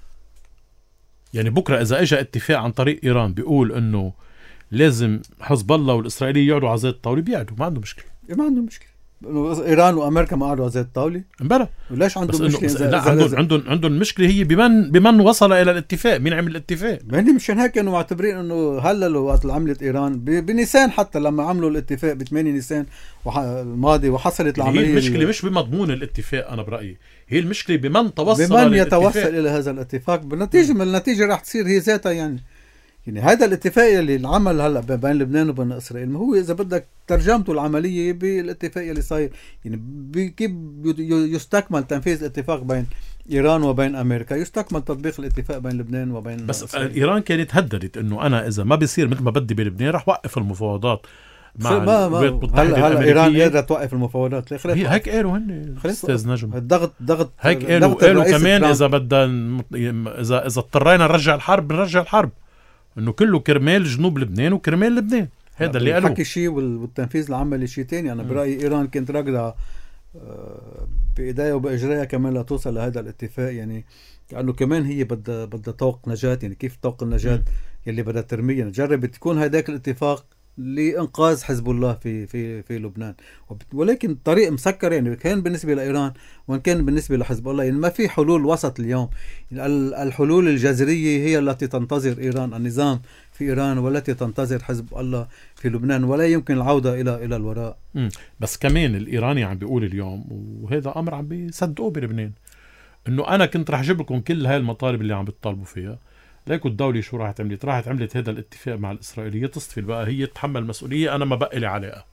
يعني بكرة اذا اجى اتفاق عن طريق ايران بيقول انه لازم حزب الله والاسرائيليين يقعدوا على زيت الطاولة بيقعدوا، ما عنده مشكلة.
ما عنده مشكلة. ايران وامريكا ما قعدوا على زيت الطاوله
امبارح.
وليش عندهم مشكله؟
لا عندهم عندهم عندهم مشكله هي بمن بمن وصل الى الاتفاق، مين عمل الاتفاق.
ما هني مشان هيك كانوا معتبرين انه هللوا وقت عملت ايران بنيسان، حتى لما عملوا الاتفاق ب ثمانية نيسان الماضي وحصلت العمليه.
هي المشكله مش بمضمون الاتفاق، انا برايي هي المشكله بمن توصل
بمن يتوصل الى هذا الاتفاق. بالنتيجه من النتيجه راح تصير هي ذاتها. يعني يعني هذا الاتفاق اللي العمل هلا بين لبنان وبين اسرائيل ما هو اذا بدك ترجمته العمليه بالاتفاق اللي صاير. يعني كيف يستكمل تنفيذ الاتفاق بين ايران وبين امريكا، يستكمل تطبيق الاتفاق بين لبنان وبين
بس
إسرائيل.
ايران كانت هددت انه انا اذا ما بيصير مثل ما بدي بلبنان رح وقف المفاوضات مع الولايات المتحده
هلا ايران قادره توقف المفاوضات.
هي هيك قالوا هن استاذ نجم،
الضغط ضغط
هيك قالوا قالوا كمان اذا بدنا اذا اذا اضطرينا نرجع الحرب نرجع الحرب، انه كله كرمال جنوب لبنان وكرمال لبنان. هذا اللي قالوه.
الحكي شيء والتنفيذ العملي شيء تاني. انا برايي ايران كانت راكده بايديها وباجريها كمان لتوصل لهذا الاتفاق. يعني كانه كمان هي بدها بدها طوق نجاة. يعني كيف طوق النجاة يلي بدها ترميه. يعني جربت تكون هذاك الاتفاق لإنقاذ حزب الله في في في لبنان، ولكن الطريق مسكر. يعني كان بالنسبة لإيران وإن كان بالنسبة لحزب الله يعني ما في حلول وسط اليوم. الحلول الجذرية هي التي تنتظر إيران، النظام في إيران والتي تنتظر حزب الله في لبنان، ولا يمكن العودة إلى إلى الوراء.
م. بس كمان الإيراني عم بيقول اليوم، وهذا أمر عم بيصدقوه بلبنان، إنه أنا كنت رح أجيب لكم كل هاي المطالب اللي عم بتطالبوا فيها، ليكو الدولة شو راح تعملت؟ راح عملت هذا الاتفاق مع الإسرائيلية تصفي بقى هي تتحمل مسؤولية، أنا ما بقى لي علاقة.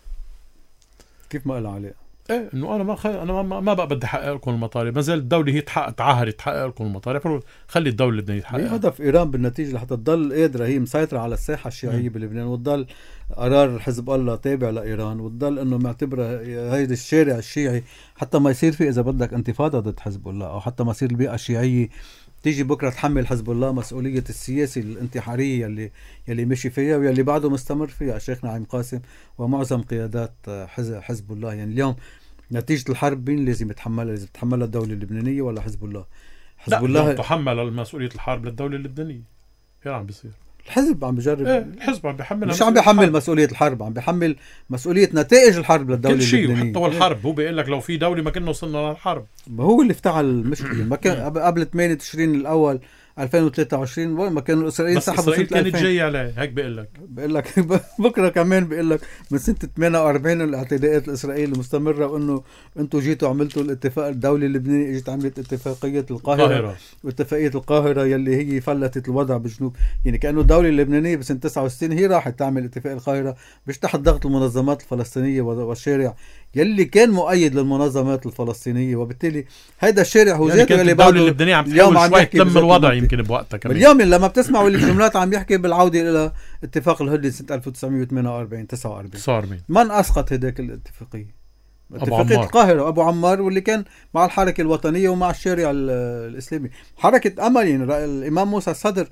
كيف ما لها علاقة؟
ايه انه انا ما خ... انا ما, ما بقى بدي احقق لكم المطالب، ما زال الدوله هي تحقق تعهد تحقق لكم المطالب، خلي الدوله اللبنانيه تحقق.
هدف ايران بالنتيجه لحتى تضل قادره هي مسيطره على الساحه الشيعيه بلبنان، وتضل قرار حزب الله تابع لايران، وتضل انه معتبره هيدا الشارع الشيعي حتى ما يصير في اذا بدك انتفاضه ضد حزب الله، او حتى ما يصير البيئه الشيعيه تيجي بكره تحمل حزب الله مسؤوليه السياسه الانتحاريه اللي يلي مشي فيها واللي بعده مستمر فيها الشيخ نعيم قاسم ومعظم قيادات حزب الله. يعني اليوم نتيجة الحرب مين لازم يتحملها؟ لازم تتحملها الدولة اللبنانية ولا حزب الله؟
حزب لا الله تحمل مسؤولية الحرب للدولة اللبنانية. هي عم بيصير
الحزب عم بجرب
ايه الحزب عم بيحمل،
مش عم بيحمل مسؤولية الحرب، عم بيحمل مسؤولية نتائج الحرب للدولة
كل شيء
اللبنانية.
حتى والحرب هو بيقول لك لو في دولة ما كنا وصلنا للحرب.
ما هو اللي افتعل المشكلة. ما كان قبل ثمانية تشرين الأول ألفين وثلاثة وعشرين ما كانوا الإسرائيليين
سحبوا إسرائيل كانت جاية عليه هيك بيقول لك
بيقول لك بكرة كمان بيقول لك من سنة ثمانية وأربعين الاعتداءات الإسرائيلية مستمرة، وإنه أنتوا جيتوا عملتوا الاتفاق الدولي اللبناني اجت عملت اتفاقية القاهرة, القاهرة. واتفاقية القاهرة يلي هي فلتت الوضع بجنوب. يعني كأنه الدولة اللبنانية بسنة تسعة وستين هي راحت تعمل اتفاق القاهرة مش تحت ضغط المنظمات الفلسطينية والشارع يلي كان مؤيد للمنظمات الفلسطينية، وبالتالي هذا الشارع هو ذاته
يعني الدولة اللبنانية عم تحاول شوي تلم الوضع يمكن بوقتها كمان.
اليوم لما بتسمعوا الجملات عم يحكي بالعودة إلى اتفاق الهدنة سنة ألف وتسعمية وثمانية وأربعين تسعة وأربعين. من أسقط هذاك الاتفاقية؟ اتفاقية القاهرة أبو عمار، واللي كان مع الحركة الوطنية ومع الشارع الإسلامي. حركة أمل يعني الإمام موسى الصدر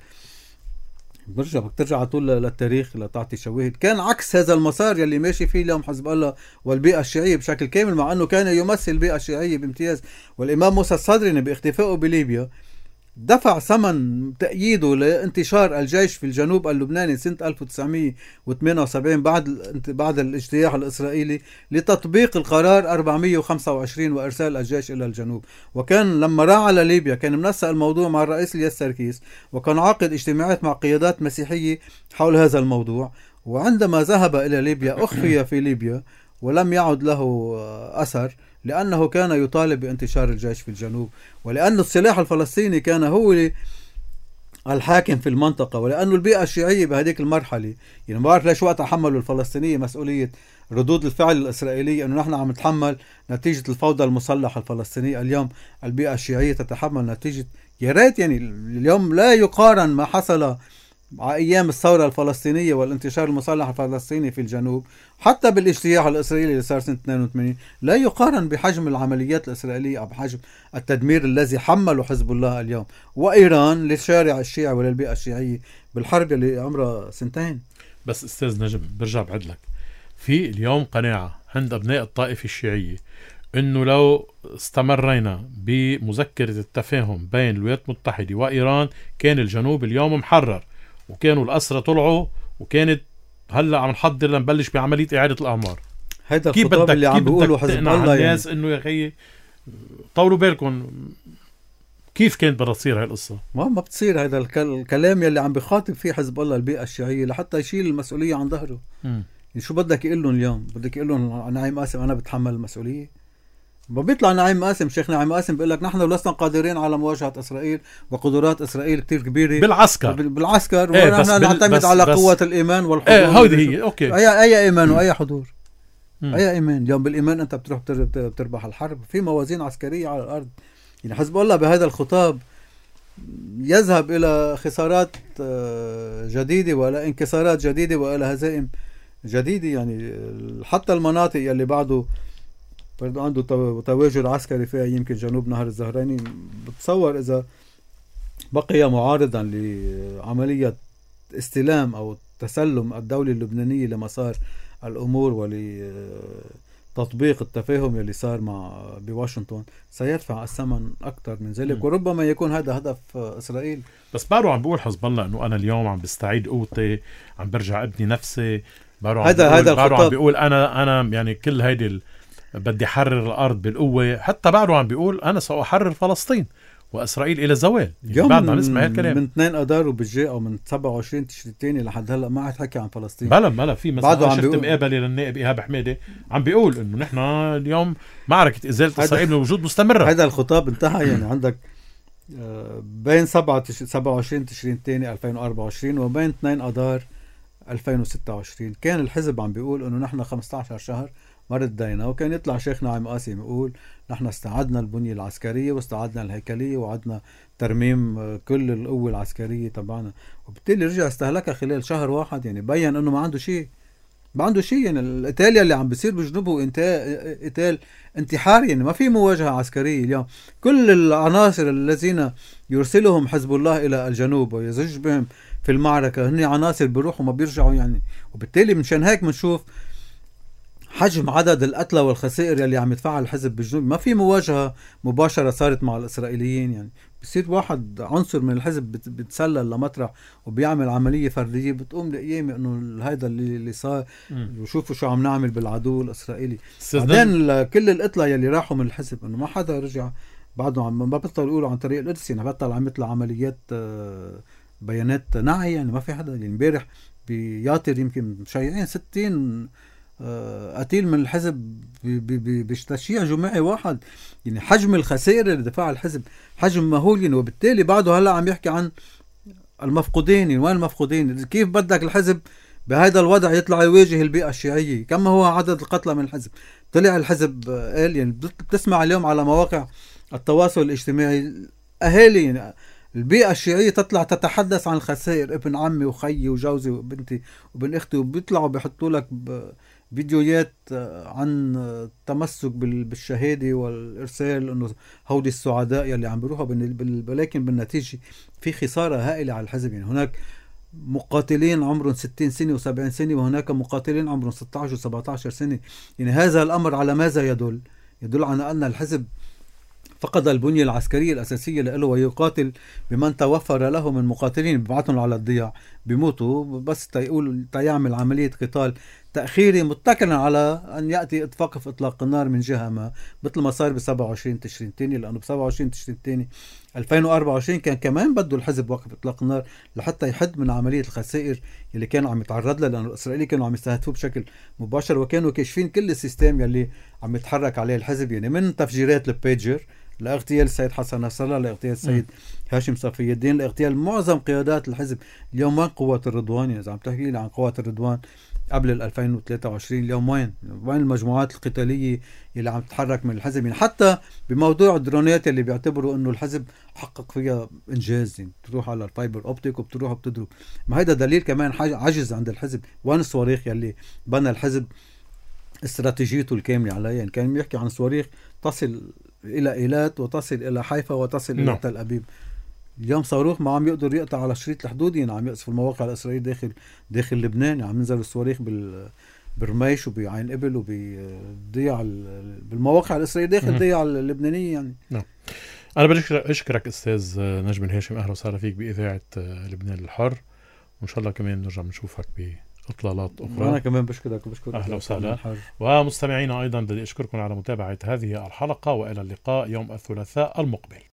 برجع بدك ترجع على طول للتاريخ لتعطي شواهد، كان عكس هذا المسار يلي ماشي فيه اليوم حزب الله والبيئة الشيعية بشكل كامل، مع أنه كان يمثل البيئة الشيعية بامتياز. والإمام موسى الصدر باختفائه بليبيا دفع ثمن تأييده لانتشار الجيش في الجنوب اللبناني سنة ألف وتسعمية وثمانية وسبعين بعد بعد الاجتياح الإسرائيلي لتطبيق القرار أربعمية وخمسة وعشرين وإرسال الجيش إلى الجنوب. وكان لما راح على ليبيا كان منسق الموضوع مع الرئيس الياس سركيس، وكان عاقد اجتماعات مع قيادات مسيحية حول هذا الموضوع. وعندما ذهب إلى ليبيا أخفي في ليبيا ولم يعد له أثر، لأنه كان يطالب بانتشار الجيش في الجنوب، ولأن السلاح الفلسطيني كان هو الحاكم في المنطقة، ولأنه البيئة الشيعية بهذيك المرحلة، يعني ما بعرف ليش وقتها حملوا الفلسطينية مسؤولية ردود الفعل الإسرائيلية، أنه نحن عم نتحمل نتيجة الفوضى المسلحة الفلسطينية. اليوم البيئة الشيعية تتحمل نتيجة، يا ريت يعني اليوم لا يقارن ما حصل مع أيام الثورة الفلسطينية والانتشار المسلح الفلسطيني في الجنوب حتى بالاجتياح الإسرائيلي اللي صار سنة اثنين وثمانين، لا يقارن بحجم العمليات الإسرائيلية أو بحجم التدمير الذي حمله حزب الله اليوم وإيران للشارع الشيعي وللبيئة الشيعية بالحرب اللي عمرها سنتين.
بس أستاذ نجم برجع بعد لك، في اليوم قناعة عند أبناء الطائفة الشيعية أنه لو استمرينا بمذكرة التفاهم بين الولايات المتحدة وإيران كان الجنوب اليوم محرر، وكانوا الأسرى طلعوا، وكانت هلا عم نحضر لنبلش بعملية إعادة الأعمار.
هيدا الخطاب اللي عم بيقولوا حزب الله
الناس يعني. إنه يا أخي طولوا بالكم، كيف كانت بدها تصير هاي القصة؟
ما ما بتصير. هذا الكلام يلي عم بيخاطب فيه حزب الله البيئة الشيعية لحتى يشيل المسؤولية عن ظهره. يعني شو بدك يقول لهم اليوم؟ بدك يقول لهم نعيم قاسم أنا بتحمل المسؤولية؟ ما بيطلع نعيم قاسم، شيخ نعيم قاسم بيقول لك نحن لسنا قادرين على مواجهة إسرائيل وقدرات إسرائيل كتير كبيرة
بالعسكر
بالعسكر
ايه
ونحن نعتمد بس على بس قوة الإيمان والحضور.
ايه هودي هي اوكي.
أي أي إيمان وأي حضور؟ مم. أي إيمان؟ اليوم بالإيمان أنت بتروح بتربح الحرب. في موازين عسكرية على الأرض. يعني حزب الله بهذا الخطاب يذهب إلى خسارات جديدة وإلى انكسارات جديدة وإلى هزائم جديدة. يعني حتى المناطق اللي بعده برضو عنده تواجد عسكري فيها، يمكن جنوب نهر الزهراني، بتصور إذا بقي معارضا لعملية استلام أو تسلم الدولة اللبنانية لمسار الأمور ولتطبيق التفاهم اللي صار مع بواشنطن سيدفع الثمن أكثر من ذلك. م. وربما يكون هذا هدف إسرائيل.
بس بارو عم بقول حزب الله إنه أنا اليوم عم بستعيد قوتي، عم برجع أبني نفسي. بارو
هذا هذا
بارو عم بيقول أنا أنا يعني كل هيدي بدي حرر الأرض بالقوة. حتى بعده عم بيقول أنا سأحرر فلسطين وإسرائيل إلى زوال. يعني بعد ما نسمع هالكلام
من اثنين أدار وبالجاء أو من سبعة وعشرين تشرين الثاني لحد هلا ما عاد حكي عن فلسطين.
بلا بلا في مثلا شفت مقابلة للنائب إيهاب حميدة عم بيقول إنه نحن اليوم معركة إزالة إسرائيل من الوجود مستمرة.
هذا الخطاب انتهى. يعني عندك بين سبعة وعشرين تشرين الثاني ألفين وأربعة وعشرين وبين اثنين أدار ألفين وستة وعشرين كان الحزب عم بيقول إنه نحن خمسة عشر شهر ما ردينا. وكان يطلع شيخ نعيم قاسم يقول نحن استعدنا البنية العسكرية واستعدنا الهيكلية وعدنا ترميم كل القوة العسكرية تبعنا. وبالتالي رجع استهلكها خلال شهر واحد. يعني بيّن انه ما عنده شيء ما عنده شيء. يعني القتال اللي عم بيصير بجنوبه قتال انتحاري. يعني ما في مواجهة عسكرية اليوم. كل العناصر الذين يرسلهم حزب الله الى الجنوب ويزج بهم في المعركة هن عناصر بيروحوا ما بيرجعوا. يعني وبالتالي منشان هيك بنشوف حجم عدد القتلى والخسائر يلي عم يدفعها الحزب بالجنوب. ما في مواجهة مباشرة صارت مع الإسرائيليين. يعني بصير واحد عنصر من الحزب بتسلل لمطرح وبيعمل عملية فردية بتقوم لقيامة انه هيدا اللي, اللي صار وشوفوا شو عم نعمل بالعدو الإسرائيلي. بعدين كل القتلى يلي راحوا من الحزب انه ما حدا رجع بعده. عم ما بطل يقولوا عن طريق القدس. يعني بطل عم يطلع عمليات بيانات نعي. يعني ما في حدا. يعني امبارح بياطر يمكن مشيعين ستين قتيل من الحزب بتشييع جماعي واحد. يعني حجم الخسائر اللي دفعها الحزب حجم مهول. يعني وبالتالي بعده هلا عم يحكي عن المفقودين. يعني وين المفقودين؟ كيف بدك الحزب بهذا الوضع يطلع يواجه البيئة الشيعية؟ كم هو عدد القتلى من الحزب؟ طلع الحزب قال. يعني بتسمع اليوم على مواقع التواصل الاجتماعي أهالي يعني البيئة الشيعية تطلع تتحدث عن الخسائر، ابن عمي وخيي وجوزي وبنتي وابن اختي، وبيطلعوا بيحطوا لك فيديوهات عن التمسك بالشهادة والإرسال إنه هودي السعداء يلي عم بيروحوا. ولكن بالنتيجة في خسارة هائلة على الحزب. يعني هناك مقاتلين عمرهم ستين سنة وسبعين سنة وهناك مقاتلين عمرهم ستة عشر وسبعة عشر سنة. يعني هذا الأمر على ماذا يدل؟ يدل على أن الحزب فقد البنية العسكرية الأساسية له ويقاتل بمن توفر له من مقاتلين ببعثهم على الضياع بيموتوا بس تيقول تيعمل عملية قتال تأخيري متكلا على أن يأتي اتفاق إطلاق النار من جهة ما، مثل ما صار ب سبعة وعشرين تشرين الثاني، لأنه ب سبعة وعشرين تشرين الثاني ألفين وأربعة وعشرين كان كمان بده الحزب وقف إطلاق النار لحتى يحد من عملية الخسائر اللي كانوا عم يتعرض لها، لأنه الإسرائيلي كانوا عم يستهدفوه بشكل مباشر، وكانوا كاشفين كل السيستم يلي عم يتحرك عليه الحزب، يعني من تفجيرات البيجر لاغتيال السيد حسن نصر الله، لاغتيال السيد م. هاشم صفي الدين، لاغتيال معظم قيادات الحزب. اليوم وين قوات الرضوان؟ يعني إذا عم تحكي لي عن قوات الرضوان قبل ال ألفين وثلاثة وعشرين، اليوم وين؟ وين المجموعات القتالية اللي عم تتحرك من الحزب؟ يعني حتى بموضوع الدرونات اللي بيعتبروا انه الحزب حقق فيها انجاز، يعني بتروح على الفايبر اوبتيك وبتروح وبتضرب، ما هيدا دليل كمان عجز عند الحزب. وين الصواريخ يلي بنى الحزب استراتيجيته الكاملة عليها؟ يعني كان بيحكي عن صواريخ تصل الى ايلات وتصل الى حيفا وتصل الى تل ابيب. اليوم صاروخ ما عم يقدر يقطع على شريط الحدودي، يعني عم يقصف المواقع الإسرائيلية داخل داخل لبنان، يعني عم ينزل الصواريخ بال برميش وبعين قبل وبضيع بالمواقع الإسرائيلية داخل ضيع اللبنانية يعني.
نعم. أنا بدي أشكرك أستاذ نجم الهاشم، أهلا وسهلا فيك بإذاعة لبنان الحر، وإن شاء الله كمان نرجع نشوفك بإطلالات أخرى.
أنا كمان بشكرك وبشكرك.
أهلا وسهلا. ومستمعينا أيضا بدي أشكركم على متابعة هذه الحلقة، وإلى اللقاء يوم الثلاثاء المقبل.